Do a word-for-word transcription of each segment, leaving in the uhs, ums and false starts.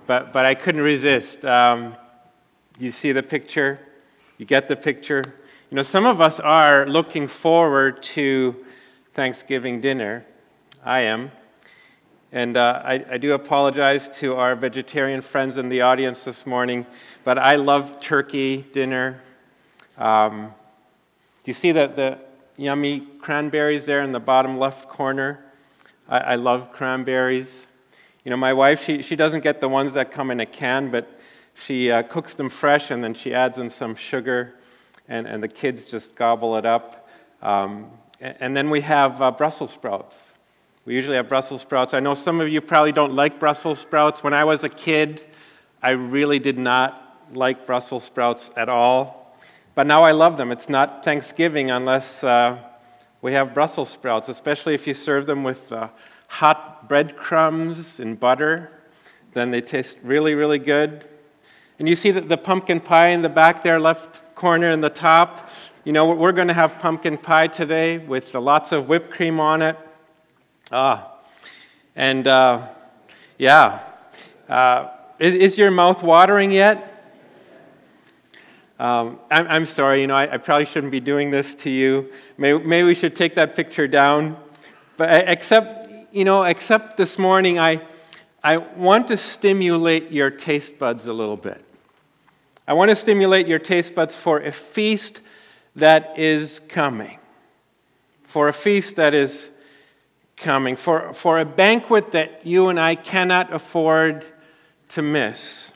but, but I couldn't resist. Um, you see the picture? You get the picture? You know, some of us are looking forward to Thanksgiving dinner. I am. And uh, I, I do apologize to our vegetarian friends in the audience this morning, but I love turkey dinner. Um, do you see the, the yummy cranberries there in the bottom left corner? I, I love cranberries. You know, my wife, she, she doesn't get the ones that come in a can, but she uh, cooks them fresh, and then she adds in some sugar, and, and the kids just gobble it up. Um, and, and then we have uh, Brussels sprouts. We usually have Brussels sprouts. I know some of you probably don't like Brussels sprouts. When I was a kid, I really did not like Brussels sprouts at all. But now I love them. It's not Thanksgiving unless uh, we have Brussels sprouts, especially if you serve them with uh, hot breadcrumbs and butter. Then they taste really, really good. And you see that the pumpkin pie in the back there, left corner in the top. You know, we're going to have pumpkin pie today with lots of whipped cream on it. Ah, and uh, yeah, uh, is, is your mouth watering yet? Um, I'm, I'm sorry, you know, I, I probably shouldn't be doing this to you. Maybe, maybe we should take that picture down. But except, you know, except this morning, I, I want to stimulate your taste buds a little bit. I want to stimulate your taste buds for a feast that is coming, for a feast that is coming, for, for a banquet that you and I cannot afford to miss.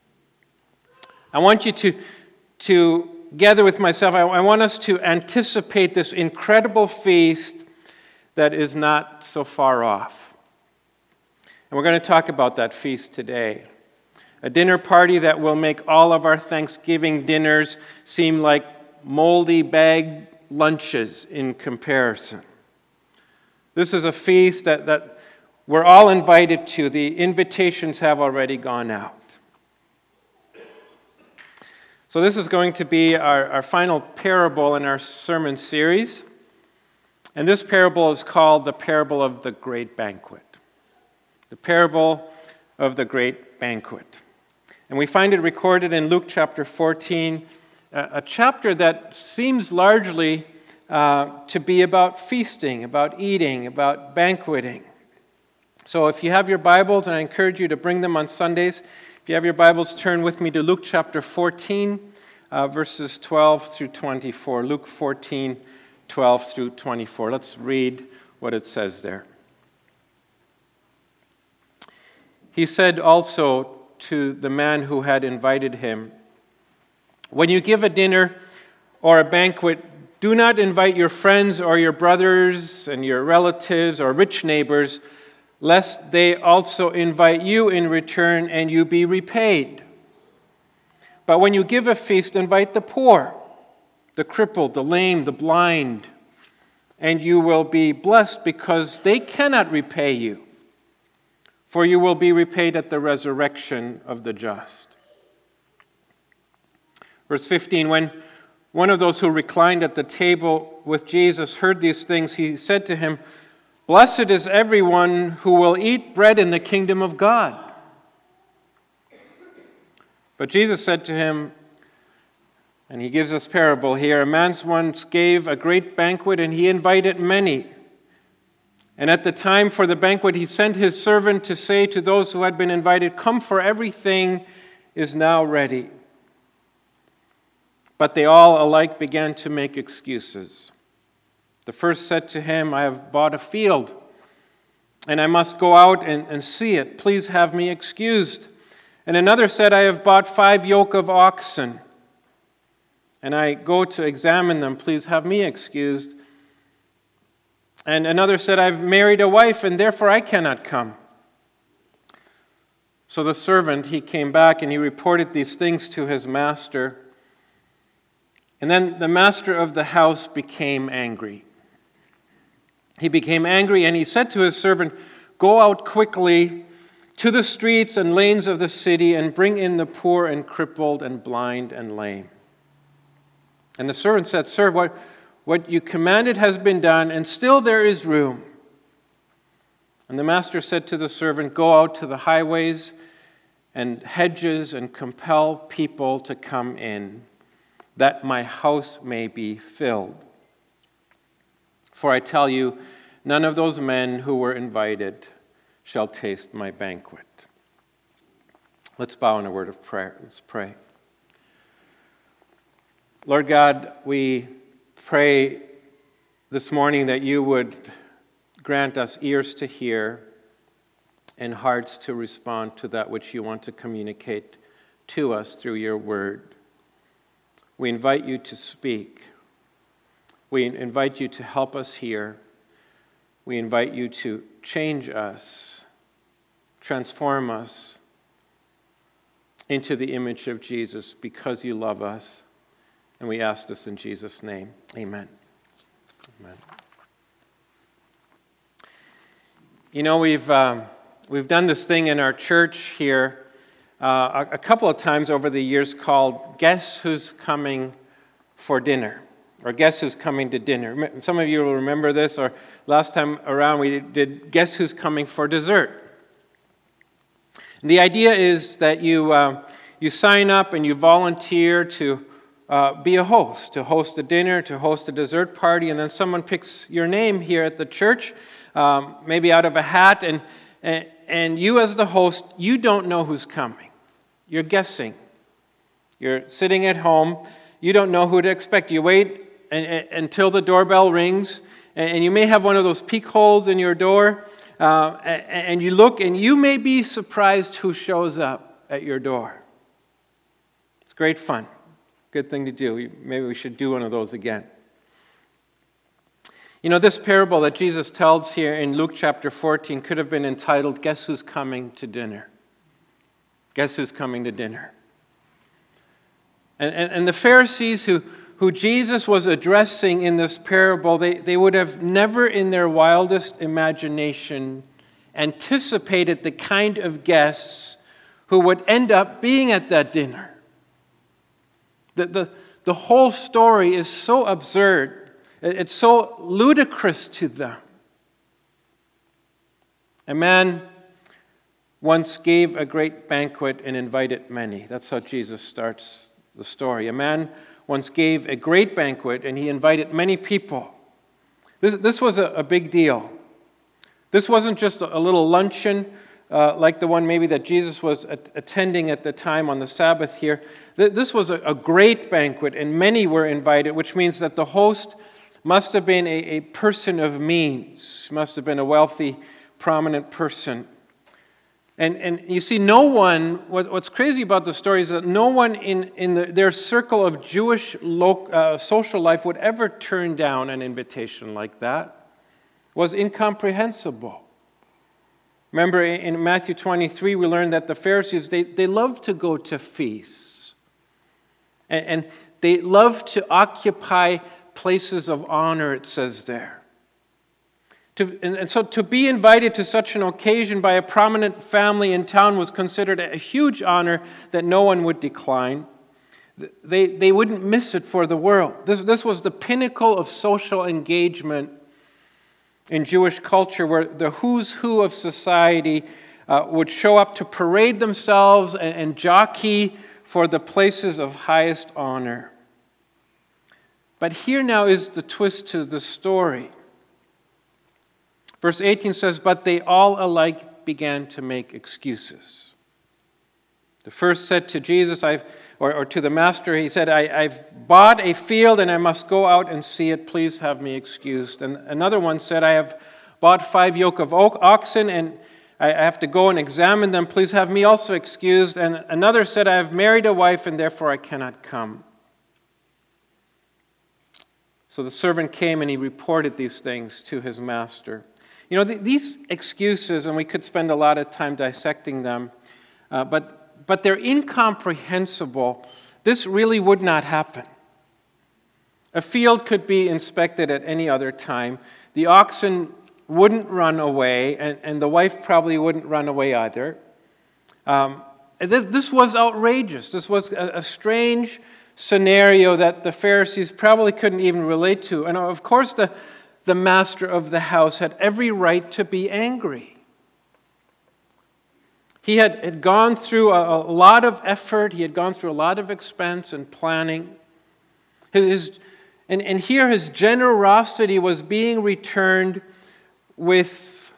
I want you to, to gather with myself, I, I want us to anticipate this incredible feast that is not so far off. And we're going to talk about that feast today. A dinner party that will make all of our Thanksgiving dinners seem like moldy bag lunches in comparison. This is a feast that, that we're all invited to. The invitations have already gone out. So this is going to be our, our final parable in our sermon series. And this parable is called the parable of the great banquet. The parable of the great banquet. And we find it recorded in Luke chapter fourteen, a, a chapter that seems largely Uh, to be about feasting, about eating, about banqueting. So if you have your Bibles, and I encourage you to bring them on Sundays, if you have your Bibles, turn with me to Luke chapter fourteen, uh, verses twelve through twenty-four. Luke fourteen, twelve through twenty-four. Let's read what it says there. He said also to the man who had invited him, "When you give a dinner or a banquet, do not invite your friends or your brothers and your relatives or rich neighbors, lest they also invite you in return and you be repaid. But when you give a feast, invite the poor, the crippled, the lame, the blind, and you will be blessed because they cannot repay you, for you will be repaid at the resurrection of the just." Verse fifteen, when one of those who reclined at the table with Jesus heard these things, he said to him, "Blessed is everyone who will eat bread in the kingdom of God." But Jesus said to him, and he gives this parable here, "A man once gave a great banquet, and he invited many. And at the time for the banquet, he sent his servant to say to those who had been invited, 'Come, for everything is now ready.' But they all alike began to make excuses. The first said to him, 'I have bought a field, and I must go out and, and see it. Please have me excused.' And another said, 'I have bought five yoke of oxen, and I go to examine them. Please have me excused.' And another said, 'I've married a wife, and therefore I cannot come.' So the servant, he came back, and he reported these things to his master. And then the master of the house became angry. He became angry, and he said to his servant, 'Go out quickly to the streets and lanes of the city and bring in the poor and crippled and blind and lame.' And the servant said, 'Sir, what, what you commanded has been done, and still there is room.' And the master said to the servant, 'Go out to the highways and hedges and compel people to come in, that my house may be filled. For I tell you, none of those men who were invited shall taste my banquet." Let's bow in a word of prayer. Let's pray. Lord God, we pray this morning that you would grant us ears to hear and hearts to respond to that which you want to communicate to us through your word. We invite you to speak. We invite you to help us here. We invite you to change us, transform us into the image of Jesus because you love us. And we ask this in Jesus' name. Amen. Amen. You know, we've um, we've done this thing in our church here uh, a, a couple of times over the years called Guess Who's Coming for Dinner, or Guess Who's Coming to Dinner. Some of you will remember this, or last time around we did Guess Who's Coming for Dessert. And the idea is that you uh, you sign up and you volunteer to uh, be a host, to host a dinner, to host a dessert party, and then someone picks your name here at the church, um, maybe out of a hat, and, and and you as the host, you don't know who's coming. You're guessing. You're sitting at home. You don't know who to expect. You wait and, and, until the doorbell rings, and, and you may have one of those peek holes in your door, uh, and, and you look, and you may be surprised who shows up at your door. It's great fun. Good thing to do. Maybe we should do one of those again. You know, this parable that Jesus tells here in Luke chapter fourteen could have been entitled, Guess Who's Coming to Dinner? Guess Who's Coming to Dinner? And, and, and the Pharisees who, who Jesus was addressing in this parable, they, they would have never in their wildest imagination anticipated the kind of guests who would end up being at that dinner. The, the, the whole story is so absurd. It's so ludicrous to them. A man once gave a great banquet and invited many. That's how Jesus starts the story. A man once gave a great banquet and he invited many people. This, this was a, a big deal. This wasn't just a, a little luncheon uh, like the one maybe that Jesus was at, attending at the time on the Sabbath here. Th- this was a, a great banquet and many were invited, which means that the host must have been a, a person of means, must have been a wealthy, prominent person. And, and you see, no one, what, what's crazy about the story is that no one in, in the, their circle of Jewish local, uh, social life would ever turn down an invitation like that. It was incomprehensible. Remember, in Matthew twenty-three, we learned that the Pharisees, they, they loved to go to feasts. And, and they loved to occupy places of honor, it says there. To, and, and so to be invited to such an occasion by a prominent family in town was considered a huge honor that no one would decline. They, they wouldn't miss it for the world. This, this was the pinnacle of social engagement in Jewish culture, where the who's who of society uh, would show up to parade themselves and, and jockey for the places of highest honor. But here now is the twist to the story. Verse eighteen says, "But they all alike began to make excuses." The first said to Jesus, I've, or, or to the master, he said, I, I've bought a field and I must go out and see it. Please have me excused. And another one said, I have bought five yoke of oxen and I have to go and examine them. Please have me also excused. And another said, I have married a wife and therefore I cannot come. So the servant came and he reported these things to his master. You know, th- these excuses, and we could spend a lot of time dissecting them, uh, but but they're incomprehensible. This really would not happen. A field could be inspected at any other time. The oxen wouldn't run away, and, and the wife probably wouldn't run away either. Um, this was outrageous. This was a, a strange scenario that the Pharisees probably couldn't even relate to. And of course, the, the master of the house had every right to be angry. He had, had gone through a, a lot of effort. He had gone through a lot of expense and planning. His, and, and here his generosity was being returned with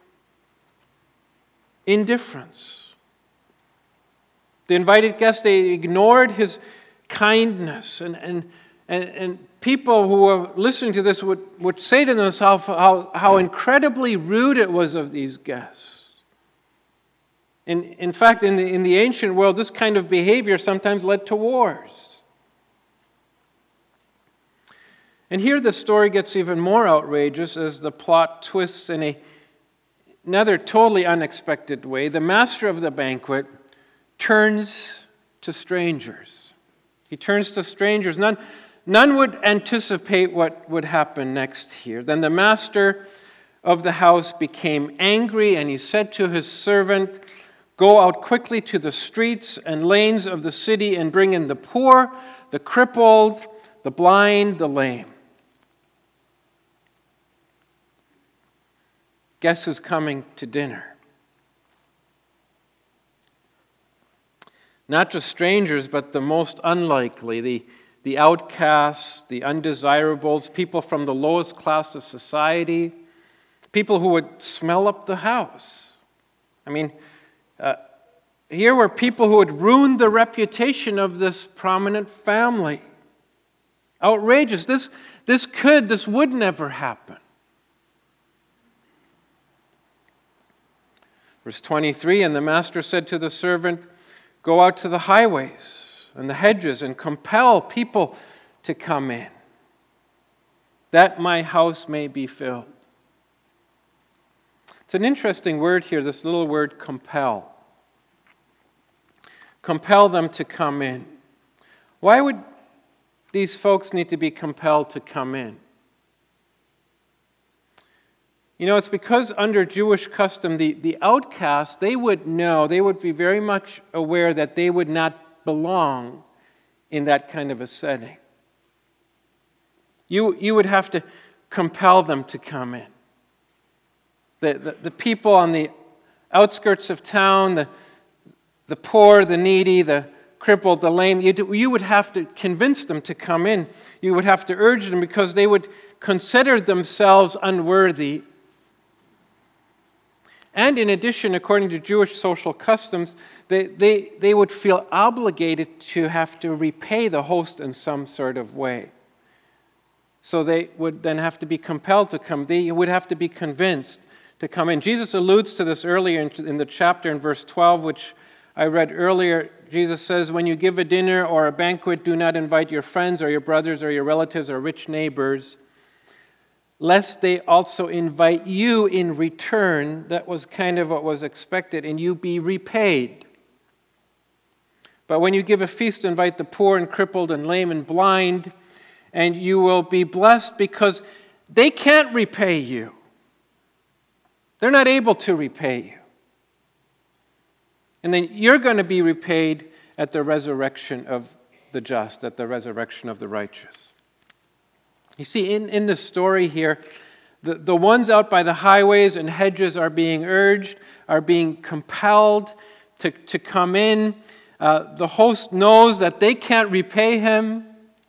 indifference. The invited guests, they ignored his kindness. And, and, and, and people who were listening to this would, would say to themselves how, how incredibly rude it was of these guests. In, in fact, in the, in the ancient world, this kind of behavior sometimes led to wars. And here the story gets even more outrageous as the plot twists in a, another totally unexpected way. The master of the banquet turns to strangers. He turns to strangers. None, none would anticipate what would happen next here. Then the master of the house became angry, and he said to his servant, "Go out quickly to the streets and lanes of the city and bring in the poor, the crippled, the blind, the lame." Guess who's coming to dinner? Not just strangers, but the most unlikely, the, the outcasts, the undesirables, people from the lowest class of society, people who would smell up the house. I mean, Uh, here were people who had ruined the reputation of this prominent family. Outrageous. This, this could, this would never happen. Verse twenty-three, and the master said to the servant, "Go out to the highways and the hedges and compel people to come in, that my house may be filled." It's an interesting word here, this little word compel. Compel them to come in. Why would these folks need to be compelled to come in? You know, it's because under Jewish custom, the, the outcasts, they would know, they would be very much aware that they would not belong in that kind of a setting. You, you would have to compel them to come in. The, the, the people on the outskirts of town, the, the poor, the needy, the crippled, the lame, you, do, you would have to convince them to come in. You would have to urge them because they would consider themselves unworthy. And in addition, according to Jewish social customs, they, they, they would feel obligated to have to repay the host in some sort of way. So they would then have to be compelled to come. They would have to be convinced to come in. Jesus alludes to this earlier in the chapter in verse twelve, which I read earlier. Jesus says, "When you give a dinner or a banquet, do not invite your friends or your brothers or your relatives or rich neighbors, lest they also invite you in return." That was kind of what was expected, "and you be repaid. But when you give a feast, invite the poor and crippled and lame and blind, and you will be blessed because they can't repay you. They're not able to repay you. And then you're going to be repaid at the resurrection of the just, at the resurrection of the righteous." You see, in, in the story here, the, the ones out by the highways and hedges are being urged, are being compelled to, to come in. Uh, the host knows that they can't repay him.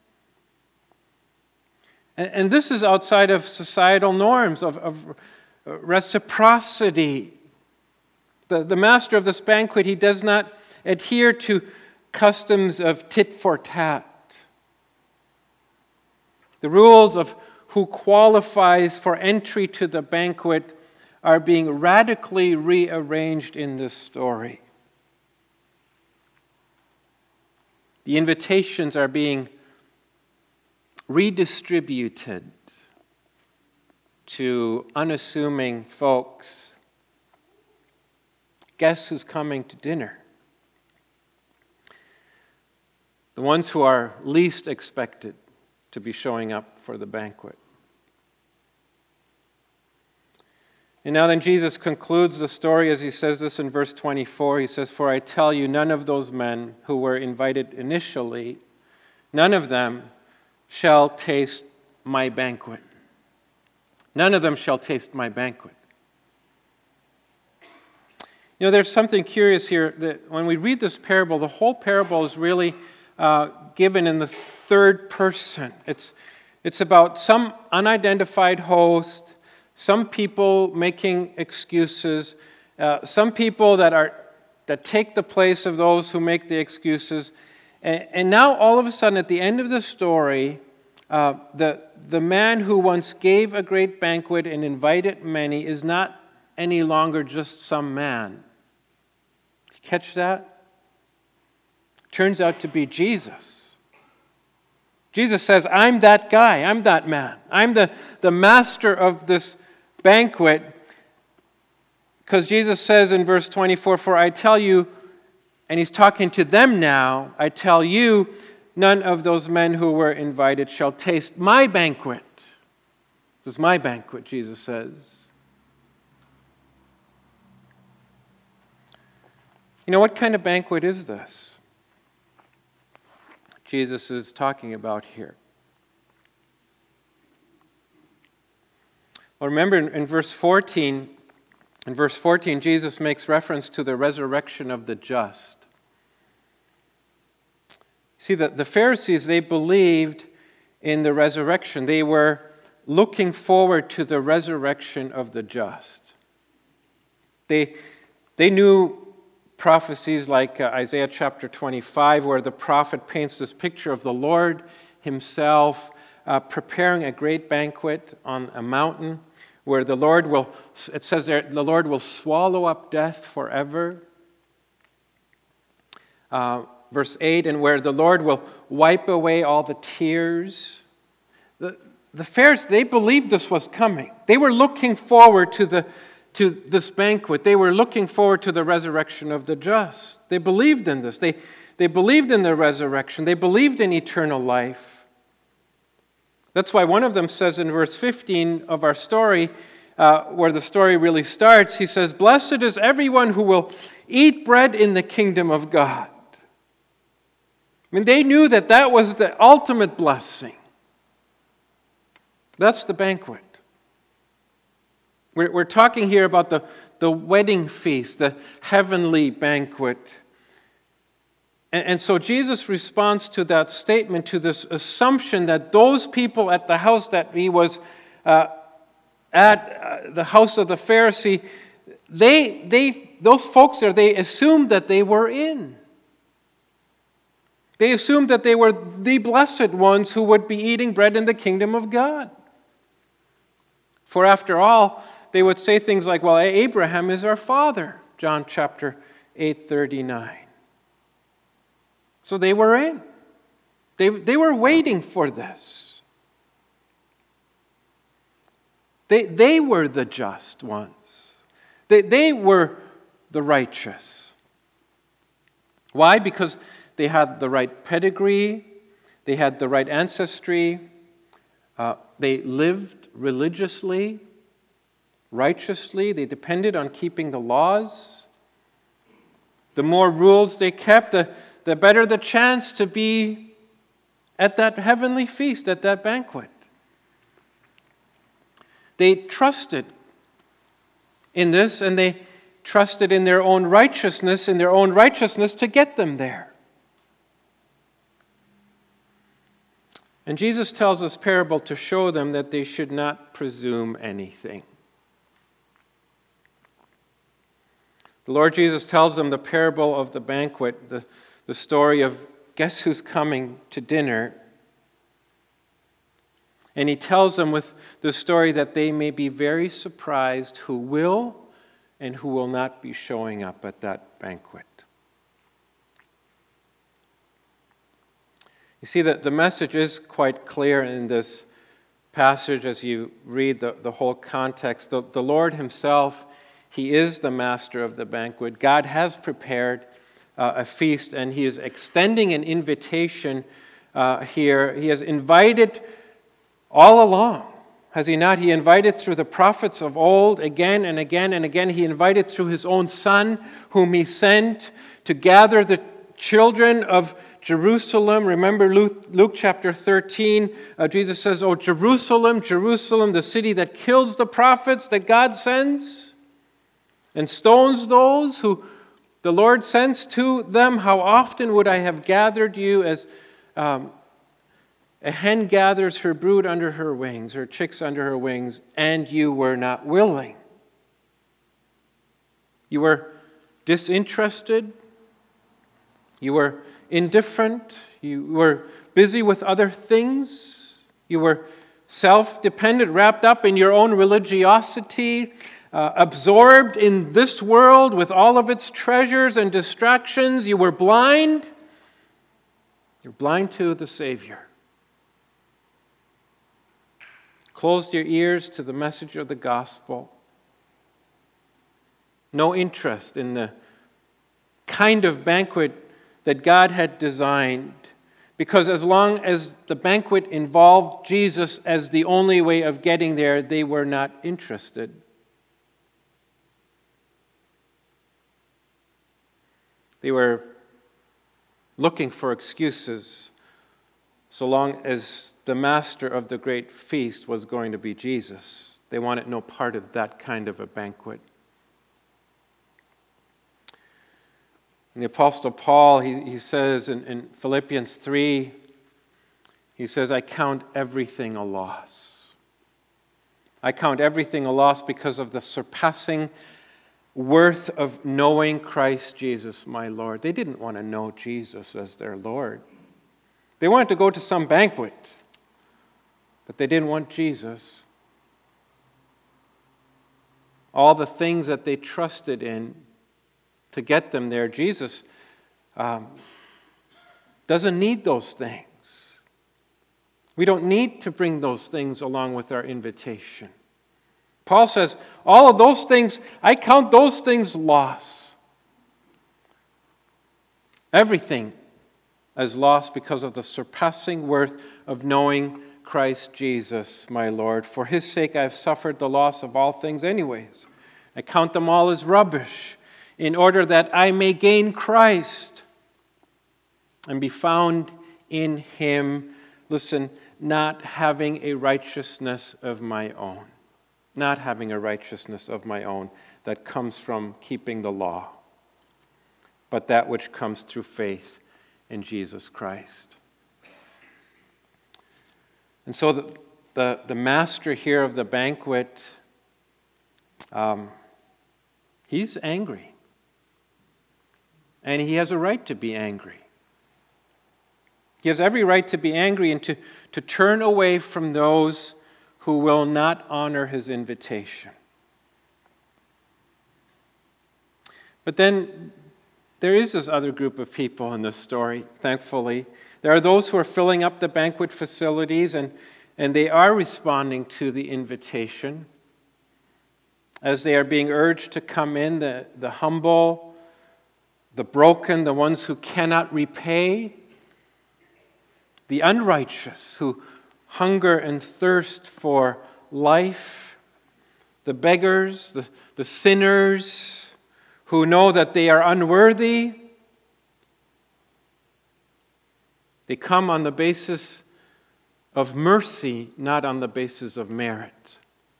And, and this is outside of societal norms, of, of reciprocity. The, the master of this banquet, he does not adhere to customs of tit for tat. The rules of who qualifies for entry to the banquet are being radically rearranged in this story. The invitations are being redistributed to unassuming folks. Guess who's coming to dinner? The ones who are least expected to be showing up for the banquet. And now then Jesus concludes the story as he says this in verse twenty-four. He says, "For I tell you, none of those men who were invited initially, none of them shall taste my banquet. None of them shall taste my banquet." You know, there's something curious here that when we read this parable, the whole parable is really uh, given in the third person. It's, it's about some unidentified host, some people making excuses, uh, some people that are that take the place of those who make the excuses. And, and now, all of a sudden, at the end of the story, uh, the, the man who once gave a great banquet and invited many is not any longer just some man. Catch that? Turns out to be Jesus. Jesus says, I'm that guy. I'm that man. I'm the, the master of this banquet. Because Jesus says in verse twenty-four, for I tell you, and he's talking to them now, I tell you, none of those men who were invited shall taste my banquet. This is my banquet, Jesus says. You know, what kind of banquet is this Jesus is talking about here? Well, remember in, in verse fourteen, in verse fourteen, Jesus makes reference to the resurrection of the just. See, the, the Pharisees, they believed in the resurrection. They were looking forward to the resurrection of the just. They, they knew prophecies like uh, Isaiah chapter twenty-five, where the prophet paints this picture of the Lord himself uh, preparing a great banquet on a mountain, where the Lord will, it says there, the Lord will swallow up death forever. Uh, verse eight, and where the Lord will wipe away all the tears. The, the Pharisees, they believed this was coming. They were looking forward to the to this banquet. They were looking forward to the resurrection of the just. They believed in this. They, they believed in the resurrection. They believed in eternal life. That's why one of them says in verse fifteen of our story, uh, where the story really starts, he says, blessed is everyone who will eat bread in the kingdom of God. I mean, they knew that that was the ultimate blessing. That's the banquet. We're, we're talking here about the, the wedding feast, the heavenly banquet. And, and so Jesus responds to that statement, to this assumption that those people at the house that he was uh, at, uh, the house of the Pharisee, they, they, those folks there, they assumed that they were in. They assumed that they were the blessed ones who would be eating bread in the kingdom of God. For after all, they would say things like, well, Abraham is our father, John chapter eight thirty-nine. So they were in. They, they were waiting for this. They, they were the just ones. They, they were the righteous. Why? Because they had the right pedigree, they had the right ancestry, uh, they lived religiously, righteously, they depended on keeping the laws. The more rules they kept, the, the better the chance to be at that heavenly feast, at that banquet. They trusted in this, and they trusted in their own righteousness, in their own righteousness to get them there. And Jesus tells this parable to show them that they should not presume anything. The Lord Jesus tells them the parable of the banquet, the, the story of guess who's coming to dinner. And he tells them with the story that they may be very surprised who will and who will not be showing up at that banquet. You see that the message is quite clear in this passage as you read the, the whole context. The, the Lord himself, he is the master of the banquet. God has prepared uh, a feast, and he is extending an invitation uh, here. He has invited all along, has he not? He invited through the prophets of old again and again and again. He invited through his own Son, whom he sent to gather the children of Jerusalem. Remember Luke, Luke chapter thirteen, uh, Jesus says, "Oh, Jerusalem, Jerusalem, the city that kills the prophets that God sends. and stones those who the Lord sends to them? How often would I have gathered you as um, a hen gathers her brood under her wings, her chicks under her wings, and you were not willing. You were disinterested. You were indifferent. You were busy with other things. You were self-dependent, wrapped up in your own religiosity, uh, absorbed in this world with all of its treasures and distractions. You were blind. You're blind to the Savior. Closed your ears to the message of the gospel. No interest in the kind of banquet that God had designed. Because as long as the banquet involved Jesus as the only way of getting there, they were not interested. They were looking for excuses so long as the master of the great feast was going to be Jesus. They wanted no part of that kind of a banquet. And the Apostle Paul, he, he says in, in Philippians three, he says, I count everything a loss. I count everything a loss because of the surpassing worth of knowing Christ Jesus, my Lord. They didn't want to know Jesus as their Lord. They wanted to go to some banquet, but they didn't want Jesus. All the things that they trusted in to get them there, Jesus um, doesn't need those things. We don't need to bring those things along with our invitation. Paul says, all of those things, I count those things loss. Everything as loss because of the surpassing worth of knowing Christ Jesus, my Lord. For his sake I have suffered the loss of all things anyways. I count them all as rubbish, in order that I may gain Christ and be found in him, listen, not having a righteousness of my own, not having a righteousness of my own that comes from keeping the law, but that which comes through faith in Jesus Christ. And so the, the, the master here of the banquet, um, he's angry. And he has a right to be angry. He has every right to be angry and to, to turn away from those who will not honor his invitation. But then there is this other group of people in this story, thankfully. There are those who are filling up the banquet facilities, and, and they are responding to the invitation. As they are being urged to come in, the, the humble, the broken, the ones who cannot repay, the unrighteous who hunger and thirst for life, the beggars, the, the sinners who know that they are unworthy. They come on the basis of mercy, not on the basis of merit.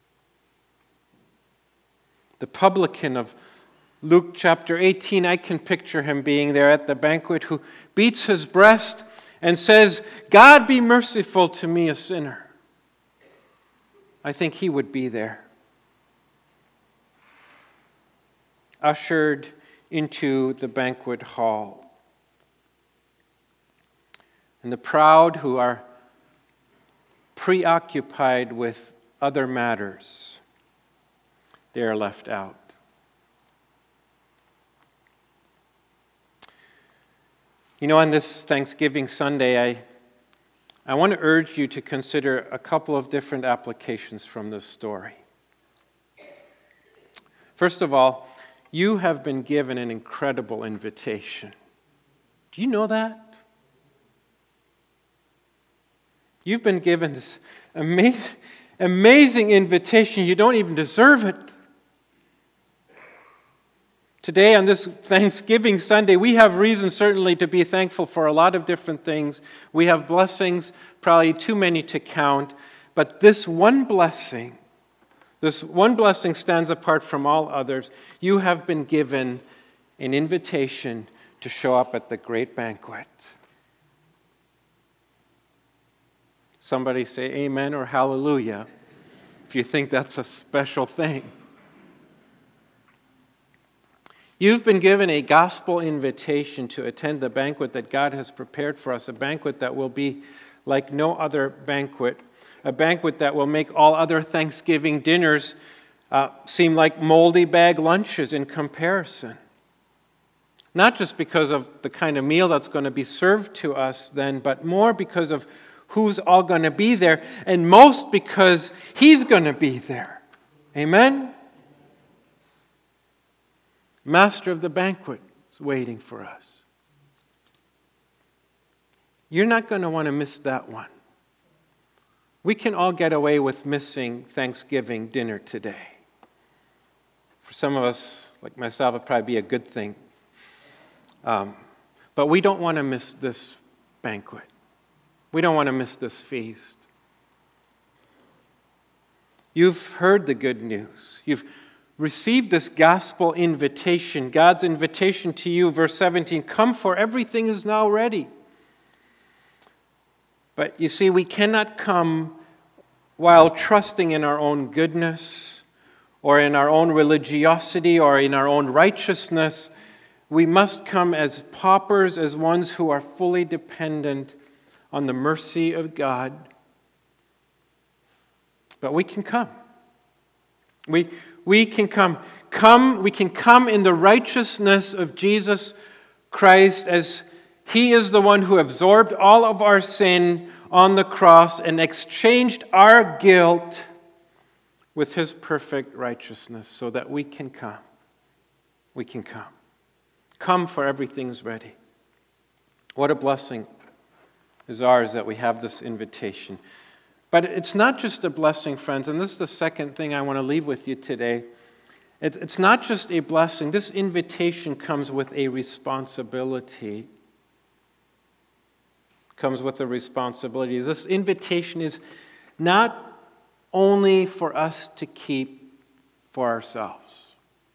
The publican of Luke chapter eighteen, I can picture him being there at the banquet, who beats his breast and says, God be merciful to me, a sinner. I think he would be there. Ushered into the banquet hall. And the proud who are preoccupied with other matters, they are left out. You know, on this Thanksgiving Sunday, I, I want to urge you to consider a couple of different applications from this story. First of all, you have been given an incredible invitation. Do you know that? You've been given this amazing, amazing invitation. You don't even deserve it. Today, on this Thanksgiving Sunday, we have reason certainly to be thankful for a lot of different things. We have blessings, probably too many to count. But this one blessing, This one blessing stands apart from all others. You have been given an invitation to show up at the great banquet. Somebody say amen or hallelujah if you think that's a special thing. You've been given a gospel invitation to attend the banquet that God has prepared for us, a banquet that will be like no other banquet, a banquet that will make all other Thanksgiving dinners uh, seem like moldy bag lunches in comparison. Not just because of the kind of meal that's going to be served to us then, but more because of who's all going to be there, and most because He's going to be there. Amen? Master of the banquet is waiting for us. You're not going to want to miss that one. We can all get away with missing Thanksgiving dinner today. For some of us, like myself, it'd probably be a good thing. Um, but we don't want to miss this banquet. We don't want to miss this feast. You've heard the good news. You've received this gospel invitation, God's invitation to you, verse seventeen, come, for everything is now ready. But you see, we cannot come while trusting in our own goodness or in our own religiosity or in our own righteousness. We must come as paupers, as ones who are fully dependent on the mercy of God. But we can come. We, we can come. Come, we can come in the righteousness of Jesus Christ, as He is the one who absorbed all of our sin on the cross and exchanged our guilt with His perfect righteousness so that we can come. We can come. Come, for everything's ready. What a blessing is ours that we have this invitation. But it's not just a blessing, friends, and this is the second thing I want to leave with you today. It's not just a blessing. This invitation comes with a responsibility. Comes with a responsibility. This invitation is not only for us to keep for ourselves.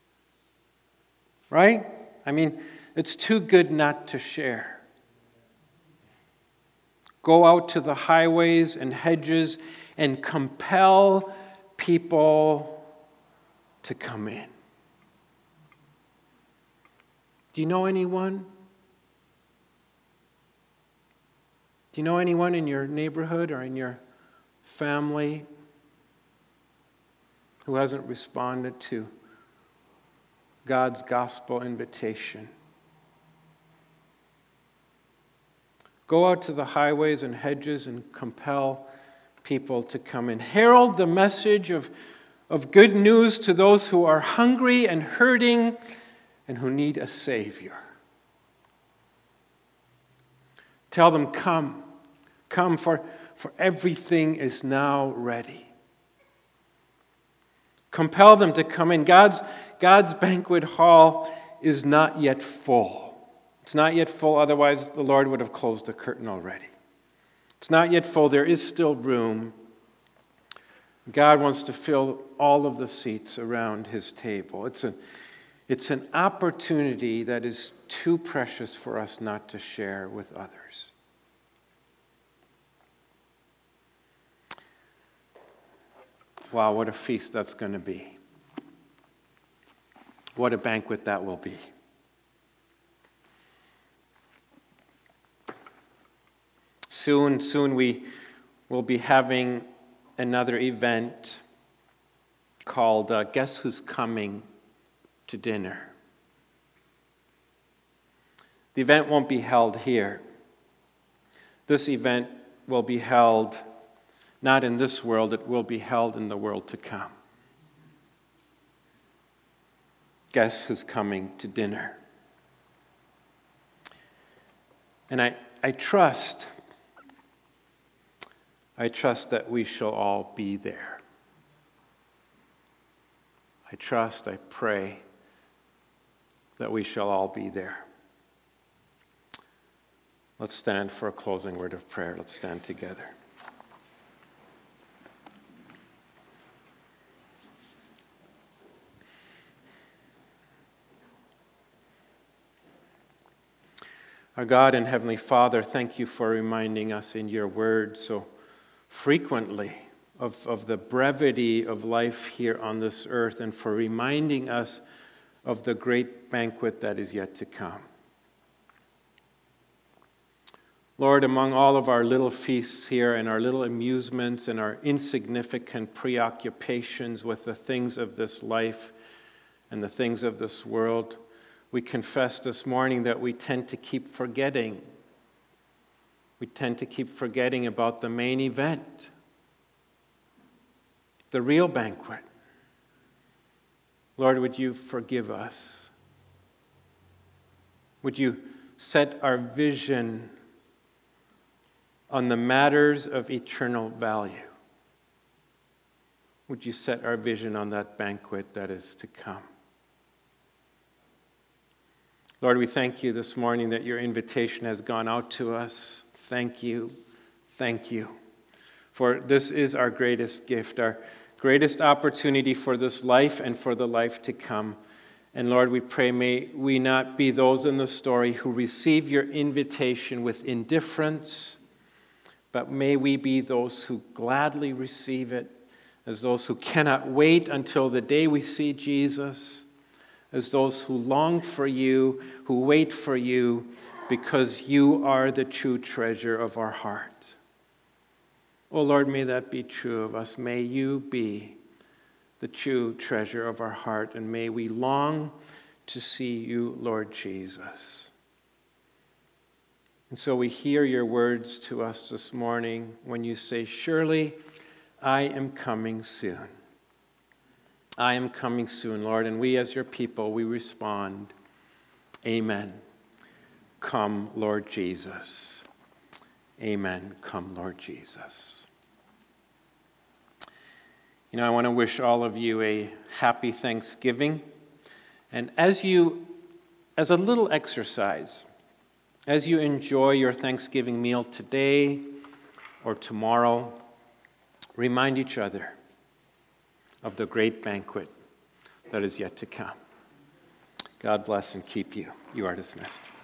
Right? I mean, it's too good not to share. Go out to the highways and hedges and compel people to come in. Do you know anyone? Do you know anyone in your neighborhood or in your family who hasn't responded to God's gospel invitation? Go out to the highways and hedges and compel people to come in. Herald the message of, of good news to those who are hungry and hurting and who need a Savior. Tell them, come, come, for, for everything is now ready. Compel them to come in. God's, God's banquet hall is not yet full. It's not yet full, otherwise the Lord would have closed the curtain already. It's not yet full. There is still room. God wants to fill all of the seats around His table. It's a, it's an opportunity that is too precious for us not to share with others. Wow, what a feast that's going to be. What a banquet that will be. Soon, soon we will be having another event called uh, Guess Who's Coming to Dinner. The event won't be held here. This event will be held not in this world, it will be held in the world to come. Guess who's coming to dinner? And I, I trust, I trust that we shall all be there. I trust, I pray that we shall all be there. Let's stand for a closing word of prayer. Let's stand together. Our God and Heavenly Father, thank you for reminding us in your word so frequently of, of the brevity of life here on this earth, and for reminding us of the great banquet that is yet to come. Lord, among all of our little feasts here and our little amusements and our insignificant preoccupations with the things of this life and the things of this world, we confess this morning that we tend to keep forgetting. We tend to keep forgetting about the main event, the real banquet. Lord, would you forgive us? Would you set our vision on the matters of eternal value? Would you set our vision on that banquet that is to come? Lord, we thank you this morning that your invitation has gone out to us. Thank you, thank you. For this is our greatest gift, our greatest opportunity for this life and for the life to come. And Lord, we pray, may we not be those in the story who receive your invitation with indifference, but may we be those who gladly receive it, as those who cannot wait until the day we see Jesus, as those who long for you, who wait for you, because you are the true treasure of our heart. Oh Lord, may that be true of us. May you be the true treasure of our heart, and may we long to see you, Lord Jesus. And so we hear your words to us this morning when you say, surely I am coming soon. I am coming soon, Lord. And we as your people, we respond, amen. Come, Lord Jesus. Amen. Come, Lord Jesus. You know, I want to wish all of you a happy Thanksgiving. And as you, as a little exercise, as you enjoy your Thanksgiving meal today or tomorrow, remind each other of the great banquet that is yet to come. God bless and keep you. You are dismissed.